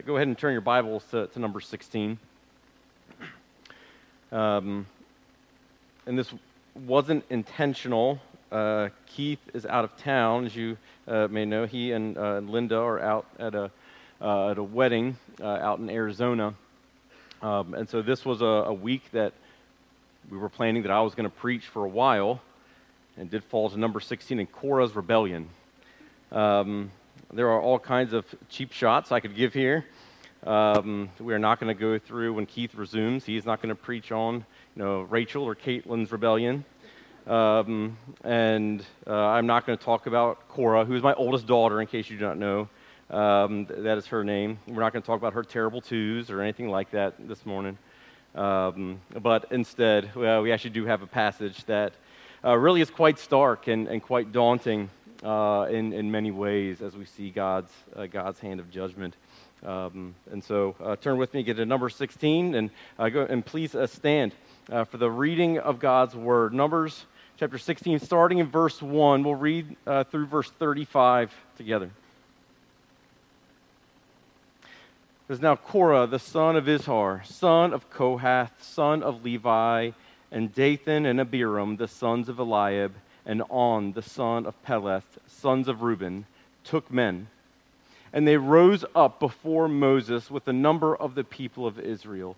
Go ahead and turn your Bibles to number 16. And this wasn't intentional. Keith is out of town, as you may know. He and Linda are out at a wedding out in Arizona. And so this was a week that we were planning that I was going to preach for a while, and did fall to number 16 in Korah's rebellion. There are all kinds of cheap shots I could give here. We are not going to go through when Keith resumes. He's not going to preach on, Rachel or Caitlin's rebellion. And I'm not going to talk about Korah, who is my oldest daughter, in case you do not know. That is her name. We're not going to talk about her terrible twos or anything like that this morning. But instead, we actually do have a passage that really is quite stark and quite daunting in many ways as we see God's hand of judgment. And so turn with me, get to number 16, and go and please stand for the reading of God's Word. Numbers chapter 16, starting in verse 1. We'll read through verse 35 together. It is now Korah, the son of Izhar, son of Kohath, son of Levi, and Dathan and Abiram, the sons of Eliab, and On, the son of Peleth, sons of Reuben, took men. And they rose up before Moses with the number of the people of Israel,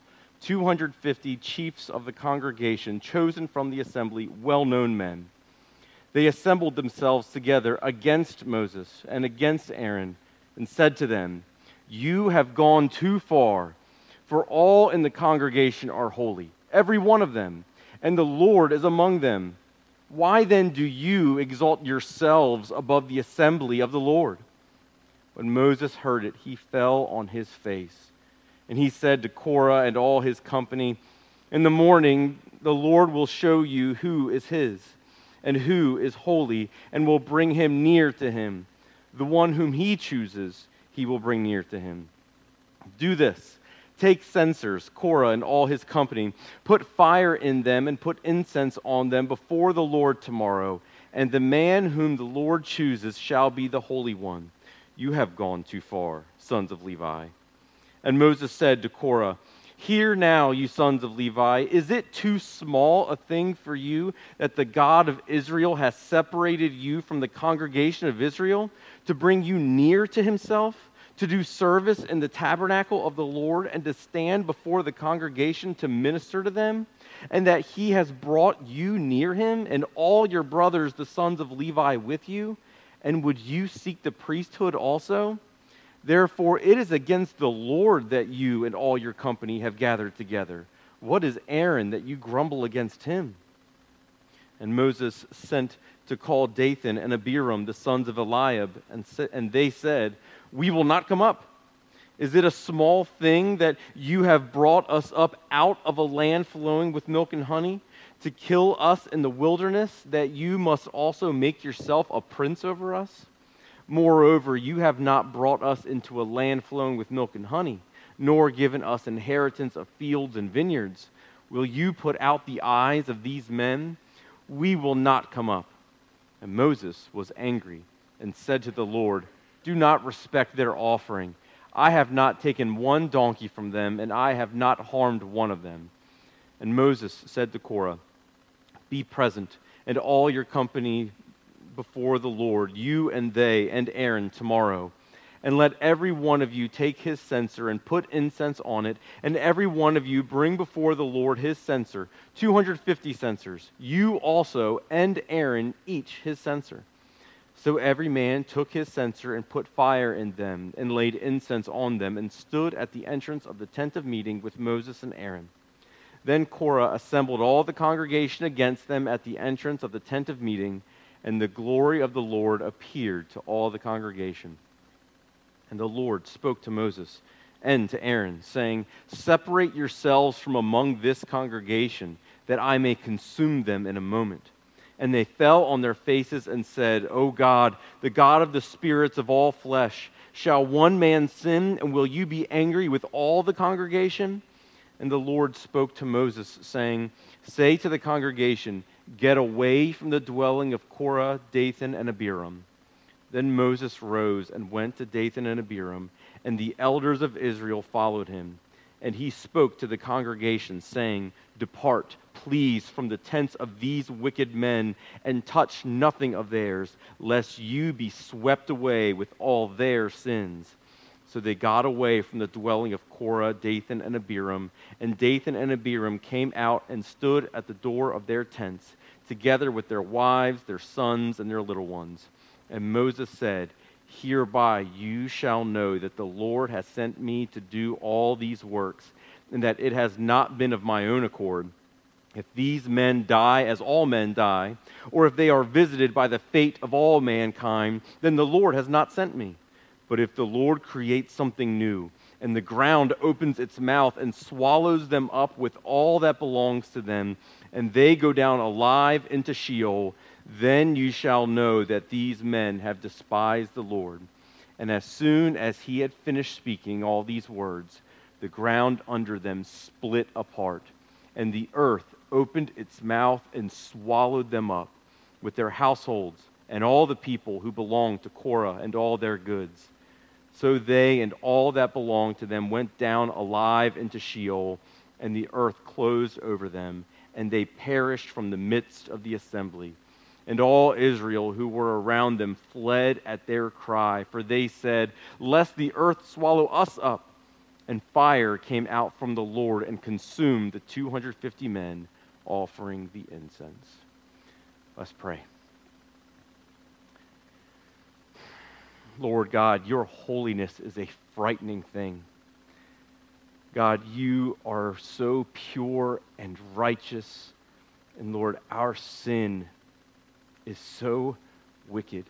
250 chiefs of the congregation, chosen from the assembly, well-known men. They assembled themselves together against Moses and against Aaron, and said to them, "You have gone too far, for all in the congregation are holy, every one of them, and the Lord is among them. Why then do you exalt yourselves above the assembly of the Lord?" When Moses heard it, he fell on his face. And he said to Korah and all his company, "In the morning the Lord will show you who is his, and who is holy, and will bring him near to him. The one whom he chooses, he will bring near to him. Do this. Take censers, Korah and all his company, put fire in them and put incense on them before the Lord tomorrow, and the man whom the Lord chooses shall be the Holy One. You have gone too far, sons of Levi." And Moses said to Korah, "Hear now, you sons of Levi, is it too small a thing for you that the God of Israel has separated you from the congregation of Israel to bring you near to himself, to do service in the tabernacle of the Lord, and to stand before the congregation to minister to them, and that he has brought you near him, and all your brothers, the sons of Levi, with you? And would you seek the priesthood also? Therefore it is against the Lord that you and all your company have gathered together. What is Aaron that you grumble against him?" And Moses sent to call Dathan and Abiram, the sons of Eliab, and they said, "We will not come up. Is it a small thing that you have brought us up out of a land flowing with milk and honey, to kill us in the wilderness, that you must also make yourself a prince over us? Moreover, you have not brought us into a land flowing with milk and honey, nor given us inheritance of fields and vineyards. Will you put out the eyes of these men? We will not come up." And Moses was angry and said to the Lord, "Do not respect their offering. I have not taken one donkey from them, and I have not harmed one of them." And Moses said to Korah, "Be present, and all your company before the Lord, you and they and Aaron tomorrow. And let every one of you take his censer and put incense on it, and every one of you bring before the Lord his censer, 250 censers, you also and Aaron each his censer." So every man took his censer and put fire in them, and laid incense on them, and stood at the entrance of the tent of meeting with Moses and Aaron. Then Korah assembled all the congregation against them at the entrance of the tent of meeting, and the glory of the Lord appeared to all the congregation. And the Lord spoke to Moses and to Aaron, saying, "Separate yourselves from among this congregation, that I may consume them in a moment." And they fell on their faces and said, "O God, the God of the spirits of all flesh, shall one man sin, and will you be angry with all the congregation?" And the Lord spoke to Moses, saying, "Say to the congregation, get away from the dwelling of Korah, Dathan, and Abiram." Then Moses rose and went to Dathan and Abiram, and the elders of Israel followed him. And he spoke to the congregation, saying, "Depart, please, from the tents of these wicked men, and touch nothing of theirs, lest you be swept away with all their sins." So they got away from the dwelling of Korah, Dathan, and Abiram. And Dathan and Abiram came out and stood at the door of their tents, together with their wives, their sons, and their little ones. And Moses said, "Hereby you shall know that the Lord has sent me to do all these works, and that it has not been of my own accord. If these men die as all men die, or if they are visited by the fate of all mankind, then the Lord has not sent me. But if the Lord creates something new, and the ground opens its mouth and swallows them up with all that belongs to them, and they go down alive into Sheol, then you shall know that these men have despised the Lord." And as soon as he had finished speaking all these words, the ground under them split apart, and the earth opened its mouth and swallowed them up, with their households and all the people who belonged to Korah and all their goods. So they and all that belonged to them went down alive into Sheol, and the earth closed over them, and they perished from the midst of the assembly. And all Israel who were around them fled at their cry, for they said, "Lest the earth swallow us up." And fire came out from the Lord and consumed the 250 men offering the incense. Let's pray. Lord God, your holiness is a frightening thing. God, you are so pure and righteous. And Lord, our sin is so wicked.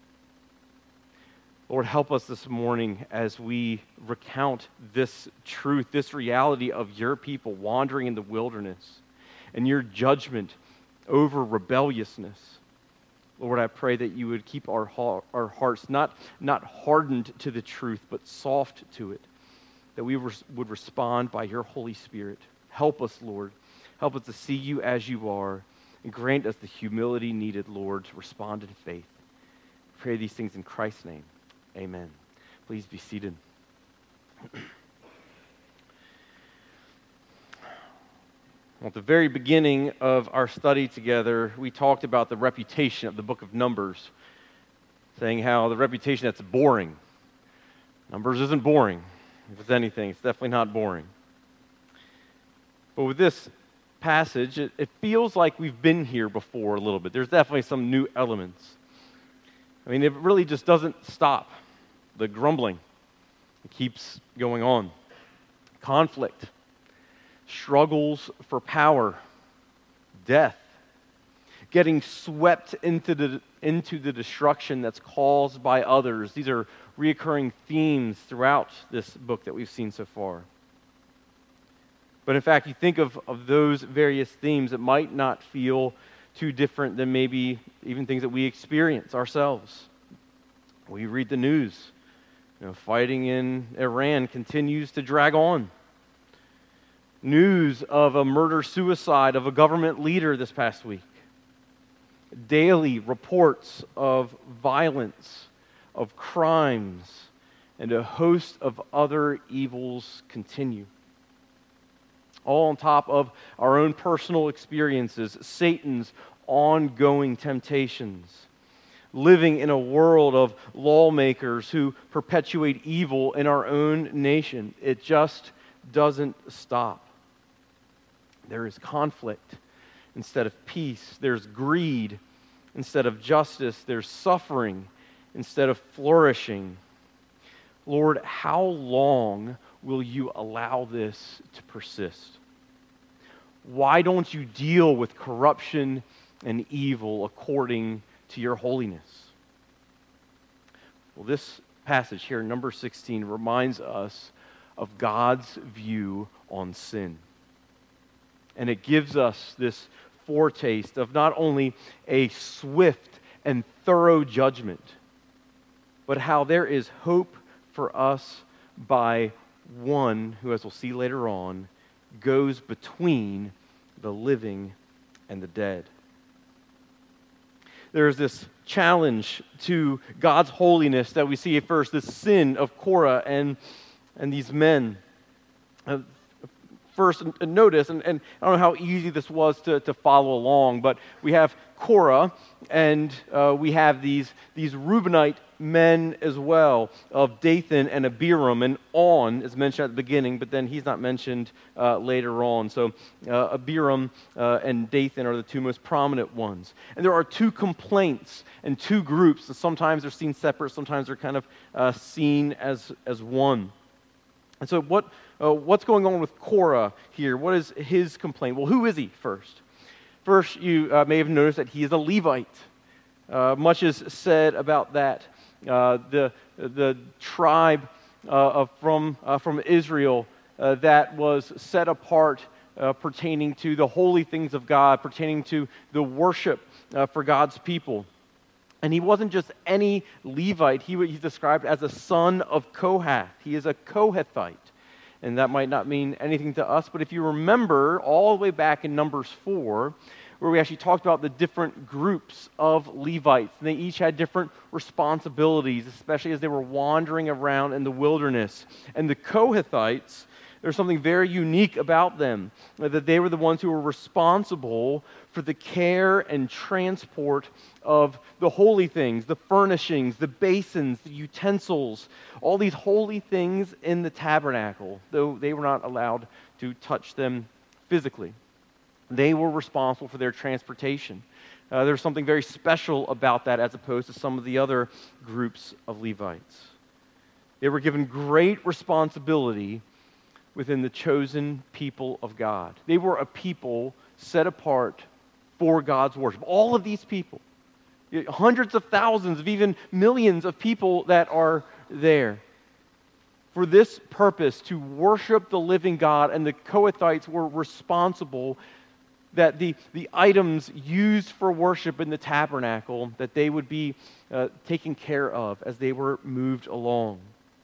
Lord, help us this morning as we recount this truth, this reality of your people wandering in the wilderness and your judgment over rebelliousness. Lord, I pray that you would keep our hearts not hardened to the truth, but soft to it, that we would respond by your Holy Spirit. Help us, Lord. Help us to see you as you are, and grant us the humility needed, Lord, to respond in faith. I pray these things in Christ's name. Amen. Please be seated. At the very beginning of our study together, we talked about the reputation of the book of Numbers, saying how the reputation that's boring. Numbers isn't boring. If it's anything, it's definitely not boring. But with this passage, it feels like we've been here before a little bit. There's definitely some new elements. I mean, it really just doesn't stop. The grumbling, it keeps going on. Conflict, struggles for power, death, getting swept into the destruction that's caused by others. These are recurring themes throughout this book that we've seen so far. But in fact, you think of those various themes, it might not feel too different than maybe even things that we experience ourselves. We read the news. Fighting in Iran continues to drag on. News of a murder-suicide of a government leader this past week. Daily reports of violence, of crimes, and a host of other evils continue. All on top of our own personal experiences, Satan's ongoing temptations, living in a world of lawmakers who perpetuate evil in our own nation. It just doesn't stop. There is conflict instead of peace. There's greed instead of justice. There's suffering instead of flourishing. Lord, how long will you allow this to persist? Why don't you deal with corruption and evil according to your holiness? Well, this passage here, number 16, reminds us of God's view on sin. And it gives us this foretaste of not only a swift and thorough judgment, but how there is hope for us by one who, as we'll see later on, goes between the living and the dead. There's this challenge to God's holiness that we see at first, this sin of Korah and these men. First, notice, and I don't know how easy this was to follow along, but we have Korah, and we have these Reubenite men as well, of Dathan and Abiram, and On is mentioned at the beginning, but then he's not mentioned later on. So Abiram and Dathan are the two most prominent ones. And there are two complaints and two groups, and sometimes they're seen separate, sometimes they're kind of seen as one. And so what's going on with Korah here? What is his complaint? Well, who is he first? First, you may have noticed that he is a Levite. Much is said about that. The tribe from Israel that was set apart pertaining to the holy things of God, pertaining to the worship for God's people. And he wasn't just any Levite. He's described as a son of Kohath. He is a Kohathite. And that might not mean anything to us, but if you remember all the way back in Numbers 4, where we actually talked about the different groups of Levites, and they each had different responsibilities, especially as they were wandering around in the wilderness. And the Kohathites, there's something very unique about them, that they were the ones who were responsible for the care and transport of the holy things, the furnishings, the basins, the utensils, all these holy things in the tabernacle, though they were not allowed to touch them physically. They were responsible for their transportation. There's something very special about that as opposed to some of the other groups of Levites. They were given great responsibility within the chosen people of God. They were a people set apart for God's worship. All of these people, hundreds of thousands of even millions of people that are there for this purpose, to worship the living God. And the Kohathites were responsible that the items used for worship in the tabernacle, that they would be taken care of as they were moved along.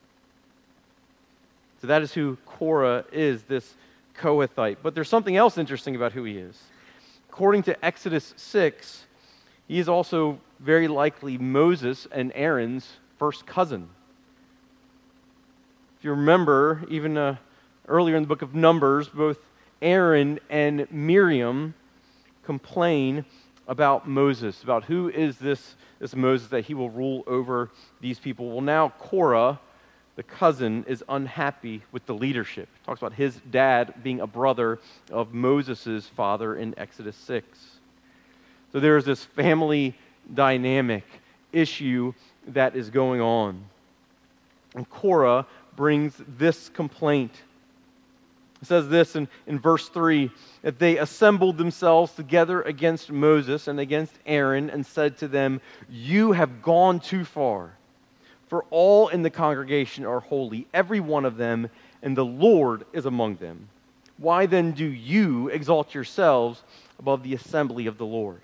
So that is who Korah is, this Kohathite. But there's something else interesting about who he is. According to Exodus 6, he is also very likely Moses and Aaron's first cousin. If you remember, even earlier in the book of Numbers, both Aaron and Miriam complain about Moses, about who is this Moses that he will rule over these people. Well, now Korah, the cousin, is unhappy with the leadership. He talks about his dad being a brother of Moses' father in Exodus 6. So there is this family dynamic issue that is going on. And Korah brings this complaint. It says this in verse 3, that they assembled themselves together against Moses and against Aaron and said to them, "You have gone too far. For all in the congregation are holy, every one of them, and the Lord is among them. Why then do you exalt yourselves above the assembly of the Lord?"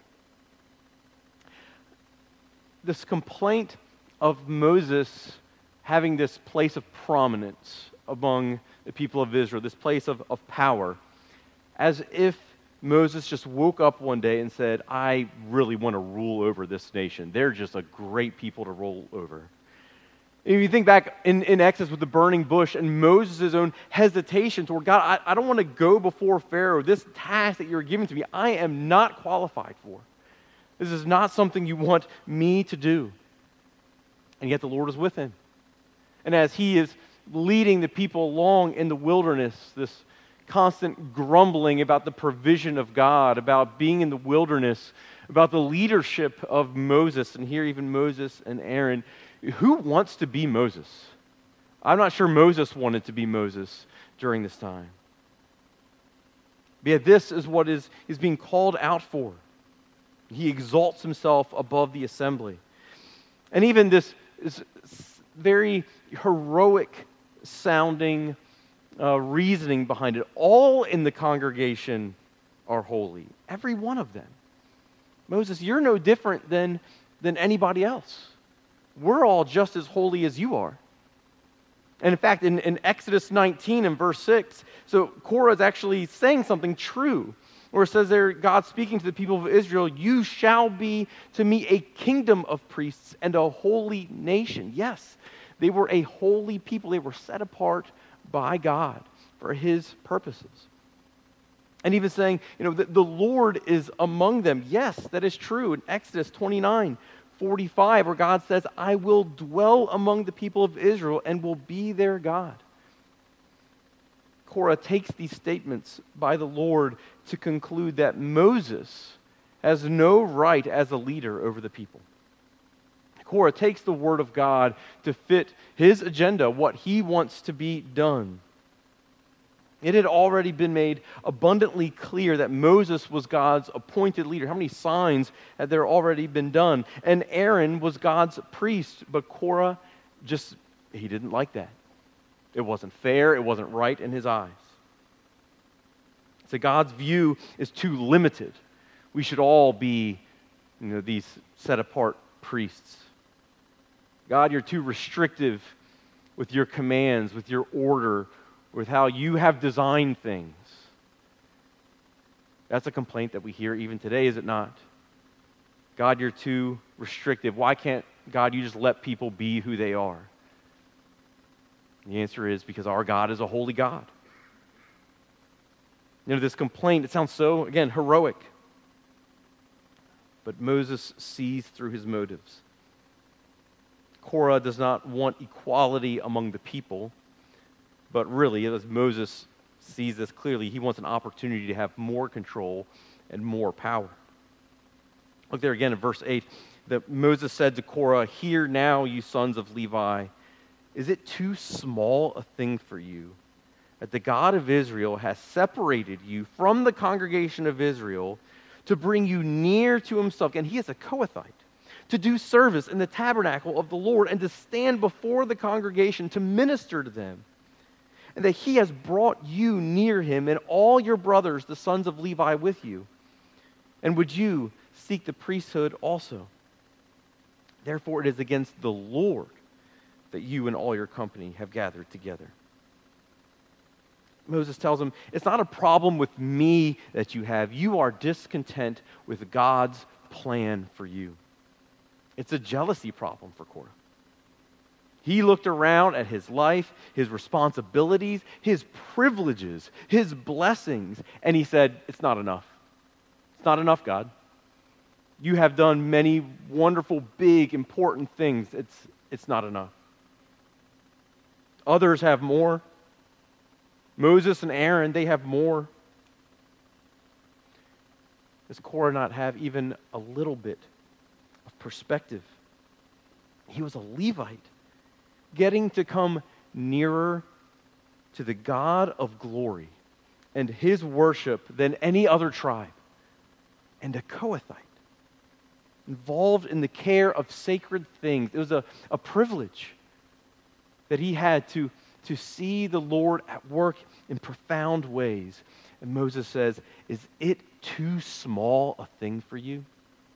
This complaint of Moses having this place of prominence among the people of Israel, this place of power, as if Moses just woke up one day and said, "I really want to rule over this nation. They're just a great people to rule over." If you think back in Exodus with the burning bush and Moses' own hesitation toward God, I don't want to go before Pharaoh. This task that you're giving to me, I am not qualified for. This is not something you want me to do. And yet the Lord is with him. And as he is leading the people along in the wilderness, this constant grumbling about the provision of God, about being in the wilderness, about the leadership of Moses, and here even Moses and Aaron. Who wants to be Moses? I'm not sure Moses wanted to be Moses during this time. But yet this is what is being called out for. He exalts himself above the assembly. And even this is very heroic sounding reasoning behind it. All in the congregation are holy. Every one of them. Moses, you're no different than anybody else. We're all just as holy as you are. And in fact, in Exodus 19 and verse 6, so Korah is actually saying something true. Or it says there, God speaking to the people of Israel, you shall be to me a kingdom of priests and a holy nation. Yes, they were a holy people. They were set apart by God for his purposes. And even saying, the Lord is among them. Yes, that is true. In Exodus 29:45, where God says, I will dwell among the people of Israel and will be their God. Korah takes these statements by the Lord to conclude that Moses has no right as a leader over the people. Korah takes the word of God to fit his agenda, what he wants to be done. It had already been made abundantly clear that Moses was God's appointed leader. How many signs had there already been done? And Aaron was God's priest, but Korah he didn't like that. It wasn't fair, it wasn't right in his eyes. So God's view is too limited. We should all be, these set-apart priests. God, you're too restrictive with your commands, with your order, with how you have designed things. That's a complaint that we hear even today, is it not? God, you're too restrictive. Why can't, God, you just let people be who they are? The answer is because our God is a holy God. This complaint, it sounds so, again, heroic. But Moses sees through his motives. Korah does not want equality among the people, but really, as Moses sees this clearly, he wants an opportunity to have more control and more power. Look there again in verse 8, that Moses said to Korah, hear now, you sons of Levi, is it too small a thing for you that the God of Israel has separated you from the congregation of Israel to bring you near to himself? And he is a Kohathite. To do service in the tabernacle of the Lord and to stand before the congregation to minister to them. And that he has brought you near him and all your brothers, the sons of Levi, with you. And would you seek the priesthood also? Therefore it is against the Lord that you and all your company have gathered together. Moses tells him, it's not a problem with me that you have. You are discontent with God's plan for you. It's a jealousy problem for Korah. He looked around at his life, his responsibilities, his privileges, his blessings, and he said, it's not enough. It's not enough, God. You have done many wonderful, big, important things. It's not enough. Others have more. Moses and Aaron, they have more. Does Korah not have even a little bit of perspective? He was a Levite, getting to come nearer to the God of glory and his worship than any other tribe, and a Kohathite, involved in the care of sacred things. It was a privilege that he had to see the Lord at work in profound ways. And Moses says, is it too small a thing for you?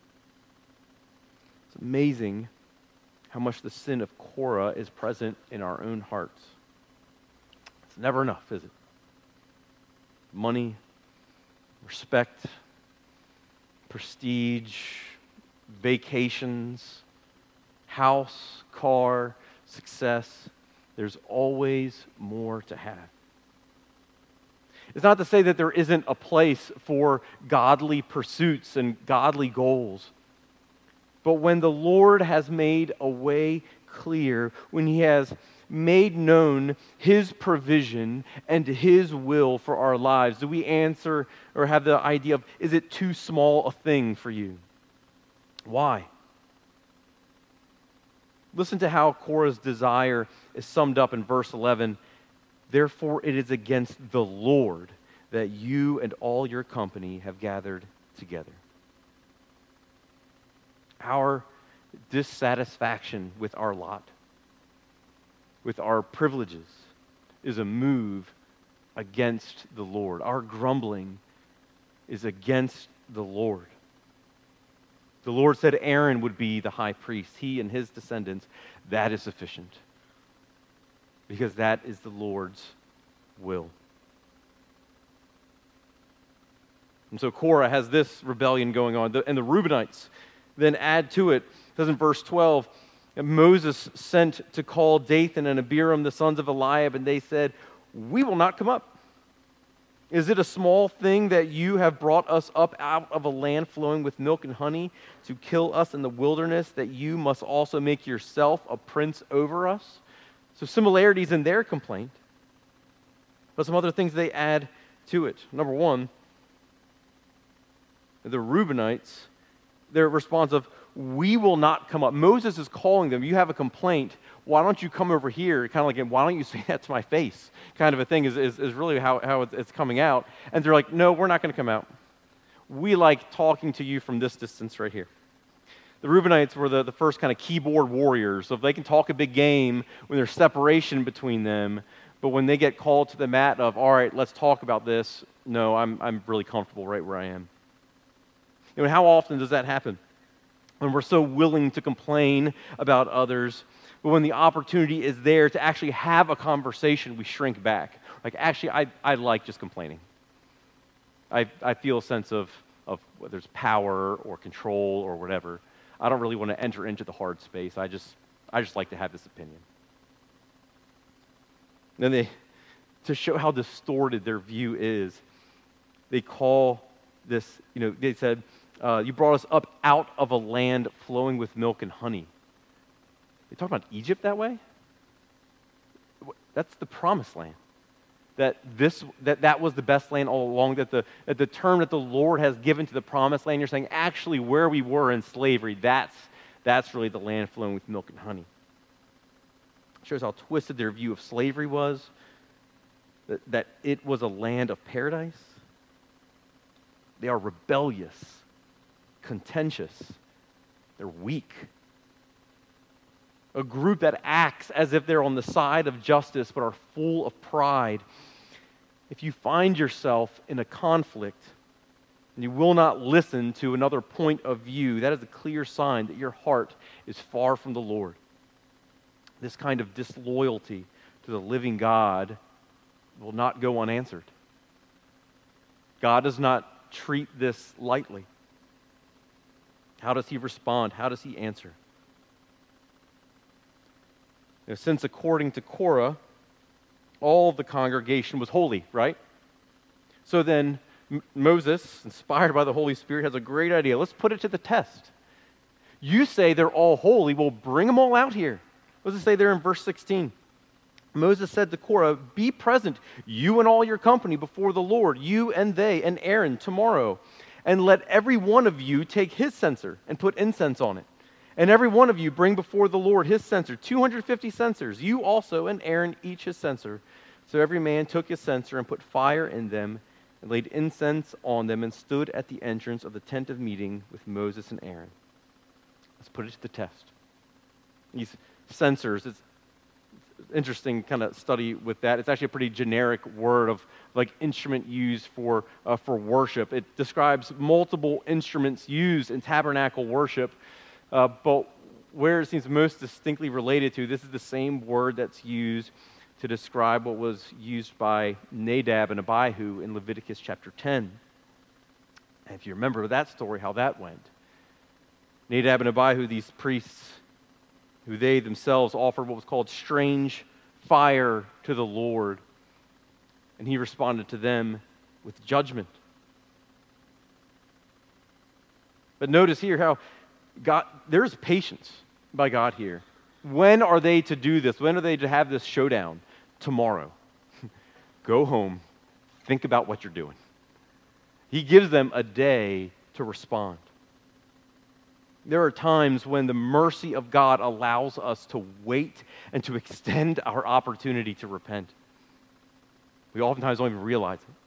It's amazing how much the sin of Korah is present in our own hearts. It's never enough, is it? Money, respect, prestige, vacations, house, car, success. There's always more to have. It's not to say that there isn't a place for godly pursuits and godly goals. But when the Lord has made a way clear, when he has made known his provision and his will for our lives, do we answer or have the idea of, is it too small a thing for you? Why? Listen to how Korah's desire is summed up in verse 11. Therefore it is against the Lord that you and all your company have gathered together. Our dissatisfaction with our lot, with our privileges, is a move against the Lord. Our grumbling is against the Lord. The Lord said Aaron would be the high priest. He and his descendants, that is sufficient. Because that is the Lord's will. And so Korah has this rebellion going on. And the Reubenites then add to it. It says in verse 12, Moses sent to call Dathan and Abiram, the sons of Eliab, and they said, "We will not come up. Is it a small thing that you have brought us up out of a land flowing with milk and honey to kill us in the wilderness, that you must also make yourself a prince over us?" So similarities in their complaint, but some other things they add to it. Number one, the Reubenites, their response of, "We will not come up." Moses is calling them, "You have a complaint. Why don't you come over here?" Kind of like, "Why don't you say that to my face?" kind of a thing is really how it's coming out. And they're like, "No, we're not going to come out. We like talking to you from this distance right here." The Reubenites were the first kind of keyboard warriors. So if they can talk a big game when there's separation between them, but when they get called to the mat of, "All right, let's talk about this," no, I'm really comfortable right where I am. And how often does that happen? When we're so willing to complain about others, but when the opportunity is there to actually have a conversation, we shrink back. Like, actually, I like just complaining. I feel a sense of whether it's power or control or whatever. I don't really want to enter into the hard space. I just like to have this opinion. Then to show how distorted their view is, they call this, they said, "You brought us up out of a land flowing with milk and honey." They talk about Egypt that way? That's the promised land. That was the best land all along, that the term that the Lord has given to the promised land, you're saying actually where we were in slavery, that's really the land flowing with milk and honey. It shows how twisted their view of slavery was, that it was a land of paradise. They are rebellious, contentious, they're weak. A group that acts as if they're on the side of justice but are full of pride. If you find yourself in a conflict and you will not listen to another point of view, that is a clear sign that your heart is far from the Lord. This kind of disloyalty to the living God will not go unanswered. God does not treat this lightly. How does he respond? How does he answer? Since according to Korah, all of the congregation was holy, right? So then Moses, inspired by the Holy Spirit, has a great idea. Let's put it to the test. You say they're all holy. Well, bring them all out here. What does it say there in verse 16? Moses said to Korah, "Be present, you and all your company, before the Lord, you and they and Aaron tomorrow. And let every one of you take his censer and put incense on it. And every one of you bring before the Lord his censer, 250 censers, you also and Aaron each his censer." So every man took his censer and put fire in them and laid incense on them and stood at the entrance of the tent of meeting with Moses and Aaron. Let's put it to the test. These censers, it's interesting kind of study with that. It's actually a pretty generic word of like instrument used for worship. It describes multiple instruments used in tabernacle worship. But where it seems most distinctly related to, this is the same word that's used to describe what was used by Nadab and Abihu in Leviticus chapter 10. And if you remember that story, how that went. Nadab and Abihu, these priests, who they themselves offered what was called strange fire to the Lord. And he responded to them with judgment. But notice here how God, there's patience by God here. When are they to do this? When are they to have this showdown? Tomorrow. Go home. Think about what you're doing. He gives them a day to respond. There are times when the mercy of God allows us to wait and to extend our opportunity to repent. We oftentimes don't even realize it.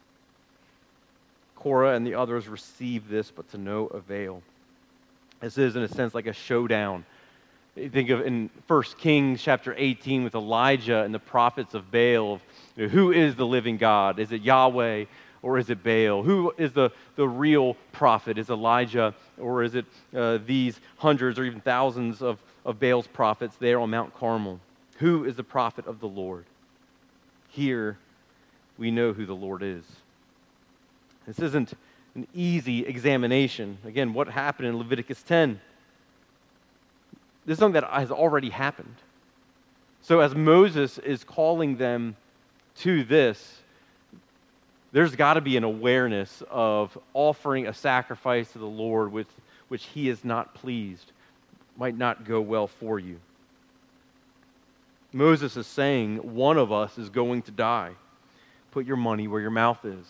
Korah and the others receive this, but to no avail. This is, in a sense, like a showdown. You think of in 1 Kings chapter 18 with Elijah and the prophets of Baal. Who is the living God? Is it Yahweh or is it Baal? Who is the real prophet? Is Elijah or is it these hundreds or even thousands of Baal's prophets there on Mount Carmel? Who is the prophet of the Lord? Here we know who the Lord is. This isn't an easy examination. Again, what happened in Leviticus 10? This is something that has already happened. So as Moses is calling them to this, there's got to be an awareness of offering a sacrifice to the Lord with which he is not pleased. Might not go well for you. Moses is saying, one of us is going to die. Put your money where your mouth is.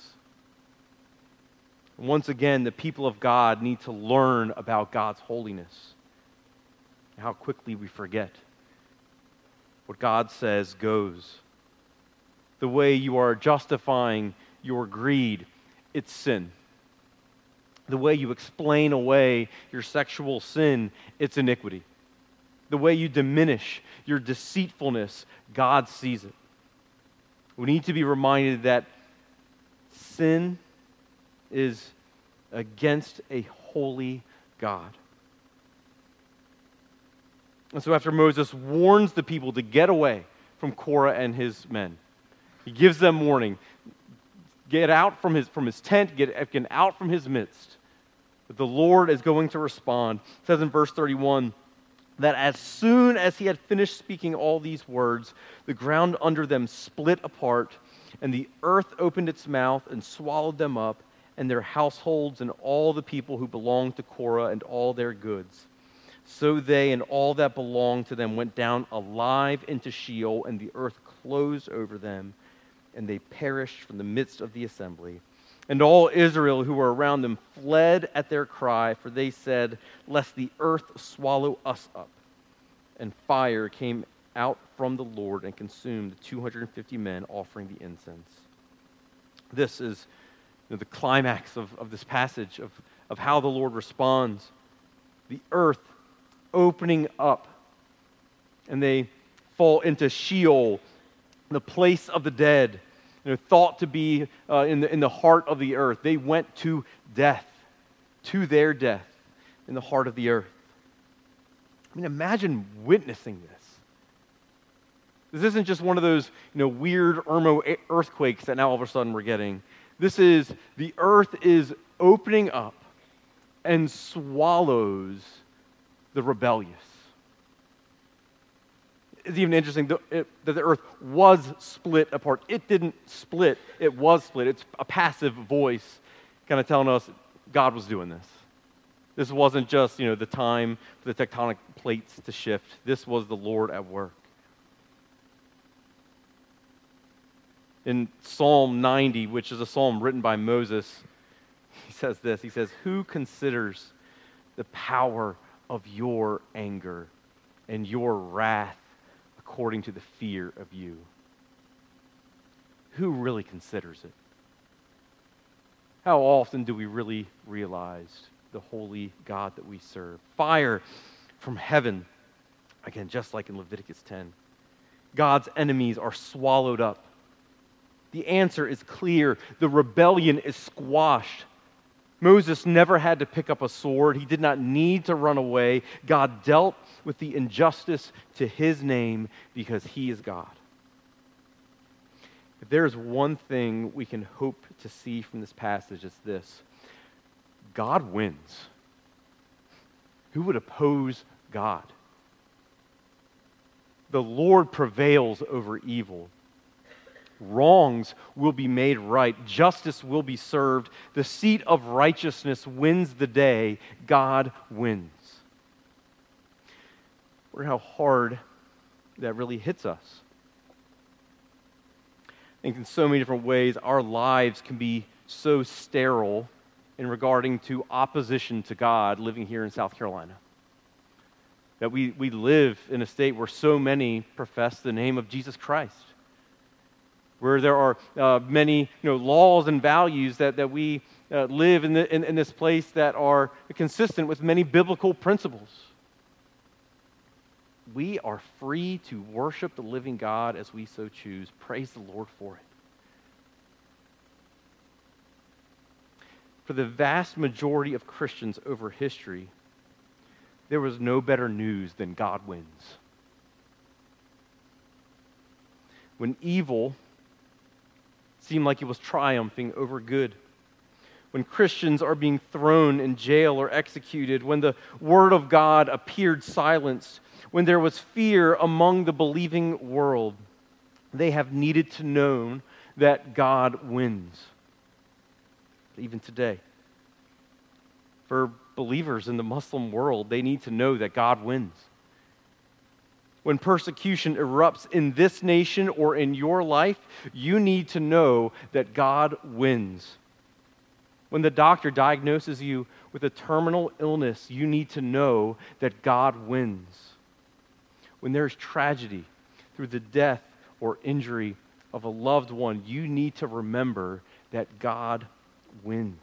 Once again, the people of God need to learn about God's holiness. How quickly we forget. What God says goes. The way you are justifying your greed, it's sin. The way you explain away your sexual sin, it's iniquity. The way you diminish your deceitfulness, God sees it. We need to be reminded that sin is against a holy God. And so after Moses warns the people to get away from Korah and his men, he gives them warning. Get out from his tent, get out from his midst. But the Lord is going to respond. It says in verse 31 that as soon as he had finished speaking all these words, the ground under them split apart, and the earth opened its mouth and swallowed them up, and their households and all the people who belonged to Korah and all their goods. So they and all that belonged to them went down alive into Sheol, and the earth closed over them, and they perished from the midst of the assembly. And all Israel who were around them fled at their cry, for they said, lest the earth swallow us up. And fire came out from the Lord and consumed the 250 men offering the incense. This is the climax of this passage of how the Lord responds. The earth opening up, and they fall into Sheol, the place of the dead, thought to be in the heart of the earth. They went to death, to their death in the heart of the earth. I mean, imagine witnessing this. This isn't just one of those weird Irma earthquakes that now all of a sudden we're getting. This is, the earth is opening up and swallows the rebellious. It's even interesting that the earth was split apart. It didn't split, it was split. It's a passive voice kind of telling us God was doing this. This wasn't just, the time for the tectonic plates to shift. This was the Lord at work. In Psalm 90, which is a psalm written by Moses, he says this. He says, who considers the power of your anger and your wrath according to the fear of you? Who really considers it? How often do we really realize the holy God that we serve? Fire from heaven, again, just like in Leviticus 10. God's enemies are swallowed up. The answer is clear. The rebellion is squashed. Moses never had to pick up a sword. He did not need to run away. God dealt with the injustice to his name because he is God. If there is one thing we can hope to see from this passage, it's this. God wins. Who would oppose God? The Lord prevails over evil. Wrongs will be made right. Justice will be served. The seat of righteousness wins the day. God wins. Wonder how hard that really hits us. I think in so many different ways, our lives can be so sterile in regarding to opposition to God living here in South Carolina. That we live in a state where so many profess the name of Jesus Christ. Where there are many laws and values that we live in this place that are consistent with many biblical principles. We are free to worship the living God as we so choose. Praise the Lord for it. For the vast majority of Christians over history, there was no better news than God wins. When evil seemed like it was triumphing over good, when Christians are being thrown in jail or executed, when the Word of God appeared silenced, when there was fear among the believing world, they have needed to know that God wins. Even today, for believers in the Muslim world, they need to know that God wins. When persecution erupts in this nation or in your life, you need to know that God wins. When the doctor diagnoses you with a terminal illness, you need to know that God wins. When there's tragedy through the death or injury of a loved one, you need to remember that God wins.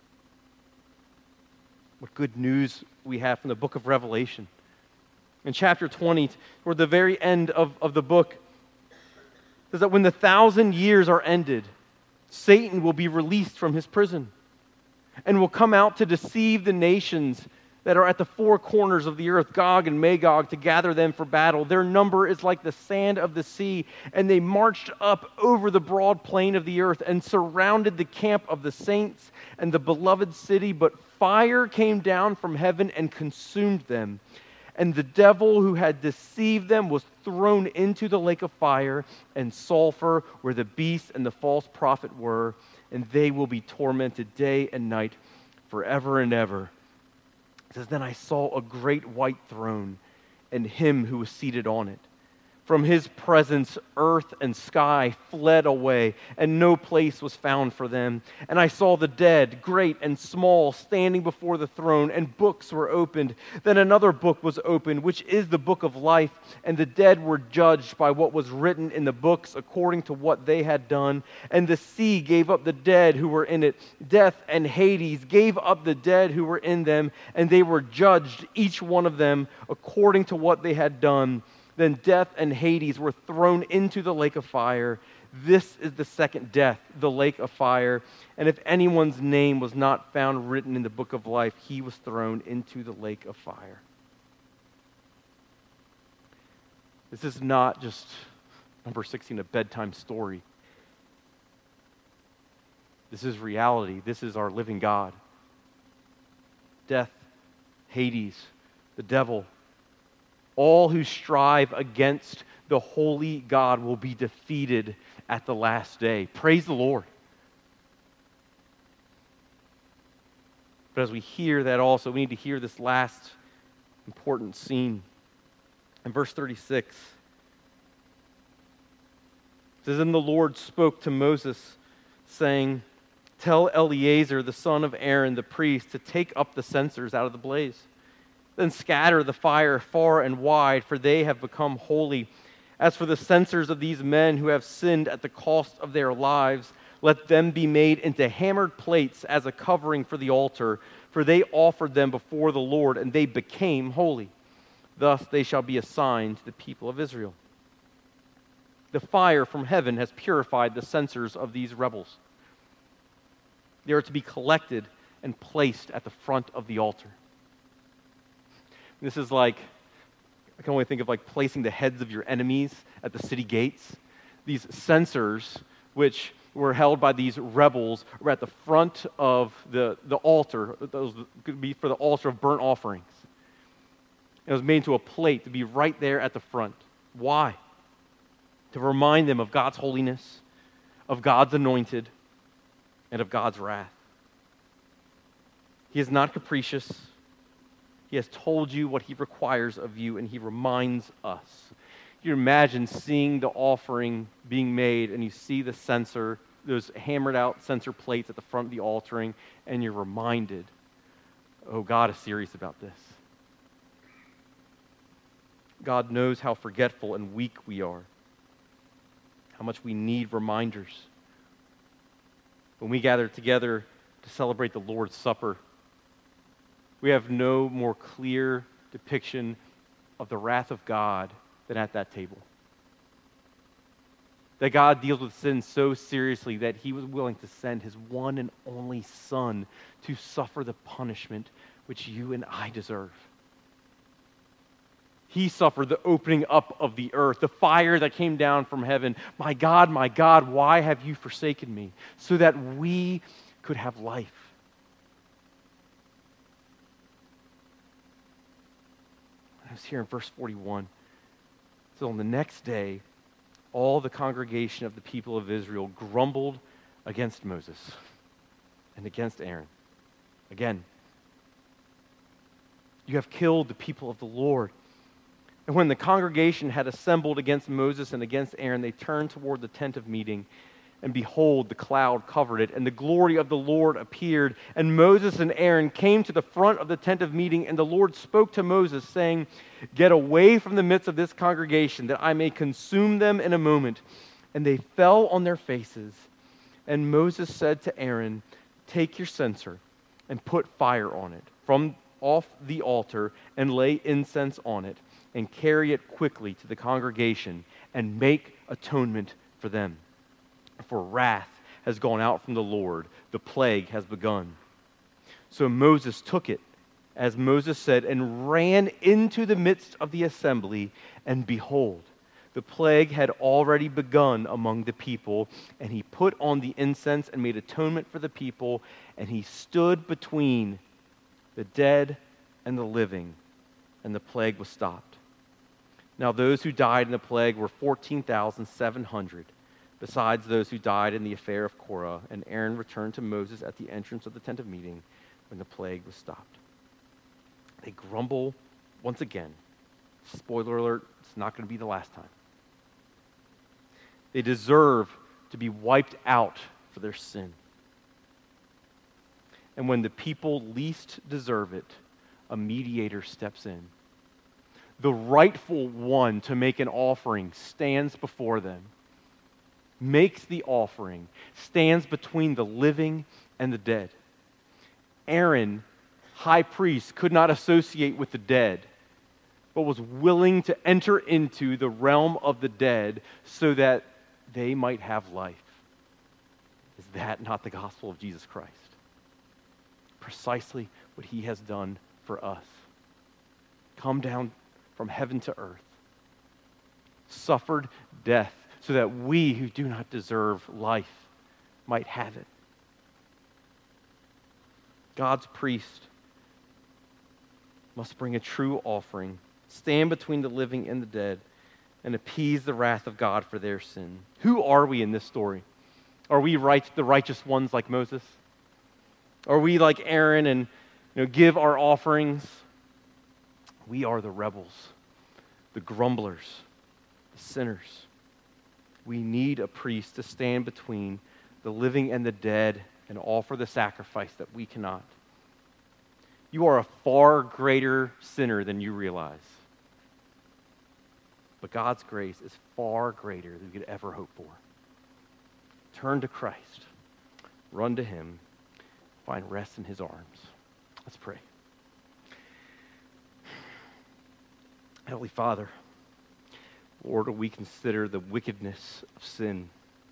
What good news we have from the book of Revelation. In chapter 20, toward the very end of the book, says that when the 1,000 years are ended, Satan will be released from his prison and will come out to deceive the nations that are at the four corners of the earth, Gog and Magog, to gather them for battle. Their number is like the sand of the sea, and they marched up over the broad plain of the earth and surrounded the camp of the saints and the beloved city, but fire came down from heaven and consumed them. And the devil who had deceived them was thrown into the lake of fire and sulfur, where the beast and the false prophet were, and they will be tormented day and night forever and ever. It says, then I saw a great white throne and him who was seated on it. From his presence, earth and sky fled away, and no place was found for them. And I saw the dead, great and small, standing before the throne, and books were opened. Then another book was opened, which is the book of life, and the dead were judged by what was written in the books according to what they had done. And the sea gave up the dead who were in it. Death and Hades gave up the dead who were in them, and they were judged, each one of them, according to what they had done. Then death and Hades were thrown into the lake of fire. This is the second death, the lake of fire. And if anyone's name was not found written in the book of life, he was thrown into the lake of fire. This is not just, number 16, a bedtime story. This is reality. This is our living God. Death, Hades, the devil, all who strive against the holy God will be defeated at the last day. Praise the Lord. But as we hear that also, we need to hear this last important scene. In verse 36, it says, then the Lord spoke to Moses, saying, tell Eleazar, the son of Aaron, the priest, to take up the censers out of the blaze. Then scatter the fire far and wide, for they have become holy. As for the censers of these men who have sinned at the cost of their lives, let them be made into hammered plates as a covering for the altar, for they offered them before the Lord, and they became holy. Thus they shall be a sign to the people of Israel. The fire from heaven has purified the censers of these rebels. They are to be collected and placed at the front of the altar. This is like, I can only think of like placing the heads of your enemies at the city gates. These censers, which were held by these rebels, were at the front of the altar. Those could be for the altar of burnt offerings. It was made into a plate to be right there at the front. Why? To remind them of God's holiness, of God's anointed, and of God's wrath. He is not capricious. He has told you what he requires of you, and he reminds us. You imagine seeing the offering being made, and you see the censer, those hammered out censer plates at the front of the altering, and you're reminded, oh, God is serious about this. God knows how forgetful and weak we are, how much we need reminders. When we gather together to celebrate the Lord's Supper, we have no more clear depiction of the wrath of God than at that table. That God deals with sin so seriously that he was willing to send his one and only Son to suffer the punishment which you and I deserve. He suffered the opening up of the earth, the fire that came down from heaven. My God, why have you forsaken me? So that we could have life. I was here in verse 41. So on the next day, all the congregation of the people of Israel grumbled against Moses and against Aaron. Again, you have killed the people of the Lord. And when the congregation had assembled against Moses and against Aaron, they turned toward the tent of meeting. And behold, the cloud covered it, and the glory of the Lord appeared. And Moses and Aaron came to the front of the tent of meeting, and the Lord spoke to Moses, saying, "Get away from the midst of this congregation, that I may consume them in a moment." And they fell on their faces. And Moses said to Aaron, "Take your censer and put fire on it from off the altar, and lay incense on it, and carry it quickly to the congregation, and make atonement for them. For wrath has gone out from the Lord, the plague has begun." So Moses took it, as Moses said, and ran into the midst of the assembly, and behold, the plague had already begun among the people, and he put on the incense and made atonement for the people, and he stood between the dead and the living, and the plague was stopped. Now those who died in the plague were 14,700. Besides those who died in the affair of Korah. And Aaron returned to Moses at the entrance of the tent of meeting when the plague was stopped. They grumble once again. Spoiler alert, it's not going to be the last time. They deserve to be wiped out for their sin. And when the people least deserve it, a mediator steps in. The rightful one to make an offering stands before them, makes the offering, stands between the living and the dead. Aaron, high priest, could not associate with the dead, but was willing to enter into the realm of the dead so that they might have life. Is that not the gospel of Jesus Christ? Precisely what he has done for us. Come down from heaven to earth, suffered death, so that we who do not deserve life might have it. God's priest must bring a true offering, stand between the living and the dead, and appease the wrath of God for their sin. Who are we in this story? Are we the righteous ones like Moses? Are we like Aaron and give our offerings? We are the rebels, the grumblers, the sinners. We need a priest to stand between the living and the dead and offer the sacrifice that we cannot. You are a far greater sinner than you realize. But God's grace is far greater than we could ever hope for. Turn to Christ. Run to him. Find rest in his arms. Let's pray. Heavenly Father, Lord, we consider the wickedness of sin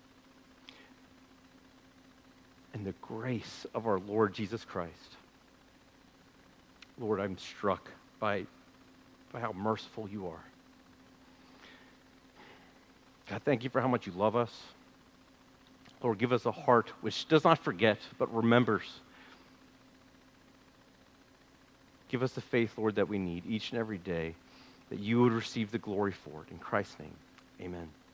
and the grace of our Lord Jesus Christ. Lord, I'm struck by how merciful you are. God, thank you for how much you love us. Lord, give us a heart which does not forget, but remembers. Give us the faith, Lord, that we need each and every day, that you would receive the glory for it. In Christ's name, amen.